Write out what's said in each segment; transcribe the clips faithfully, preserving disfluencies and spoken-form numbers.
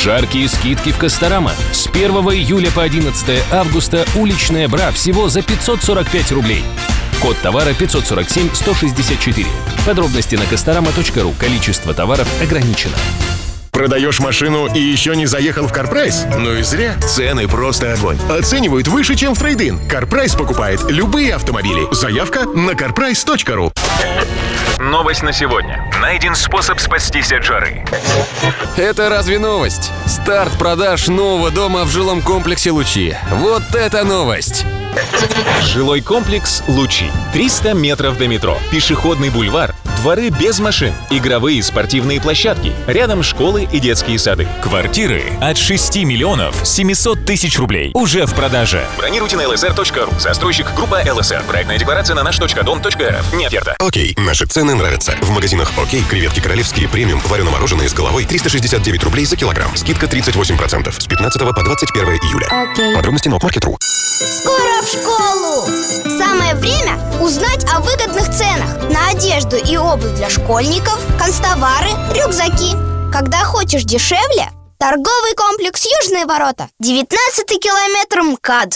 Жаркие скидки в Косторома. С первого июля по одиннадцатое августа уличная бра всего за пятьсот сорок пять рублей. Код товара пятьсот сорок семь сто шестьдесят четыре. Подробности на косторама точка ру. Количество товаров ограничено. Продаешь машину и еще не заехал в CarPrice? Ну и зря. Цены просто огонь. Оценивают выше, чем в трейд-ин. CarPrice покупает любые автомобили. Заявка на car price точка ру. Новость на сегодня. Найден способ спастись от жары. Это разве новость? Старт продаж нового дома в жилом комплексе «Лучи». Вот это новость! Жилой комплекс «Лучи». триста метров до метро. Пешеходный бульвар. Дворы без машин. Игровые и спортивные площадки. Рядом школы и детские сады. Квартиры от шести миллионов семисот тысяч рублей. Уже в продаже. Бронируйте на эл эс эр точка ру. Застройщик группа эл эс эр. Проектная декларация на наш точка дом точка эр эф. Не оферта. Окей, наши цены нравятся. В магазинах Окей креветки королевские премиум варено-мороженое с головой триста шестьдесят девять рублей за килограмм. Скидка тридцать восемь процентов с пятнадцатого по двадцать первое июля. Окей. Подробности на Опмаркет точка ру. Скоро в школу! Самое время узнать о выгодных ценах на одежду и обувь для школьников, канцтовары, рюкзаки. Когда хочешь дешевле, торговый комплекс «Южные ворота». девятнадцатый километр МКАД.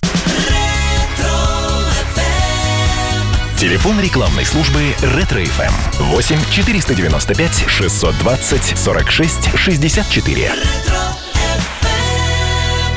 Телефон рекламной службы «Ретро-эф эм» восемь четыреста девяносто пять шестьсот двадцать сорок шесть шестьдесят четыре.